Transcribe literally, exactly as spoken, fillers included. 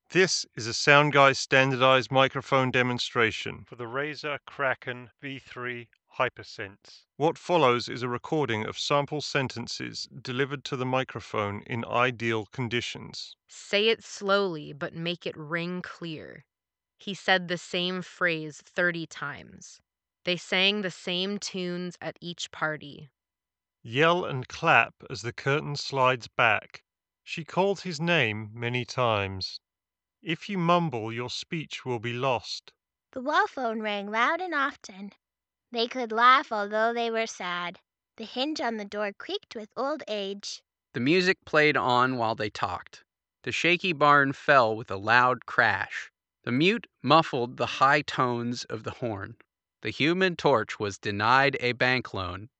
This is a SoundGuy standardized microphone demonstration for the Razer Kraken V three HyperSense. What follows is a recording of sample sentences delivered to the microphone in ideal conditions. Say it slowly, but make it ring clear. He said the same phrase thirty times. They sang the same tunes at each party. Yell and clap as the curtain slides back. She called his name many times. If you mumble, your speech will be lost. The wall phone rang loud and often. They could laugh although they were sad. The hinge on the door creaked with old age. The music played on while they talked. The shaky barn fell with a loud crash. The mute muffled the high tones of the horn. The Human Torch was denied a bank loan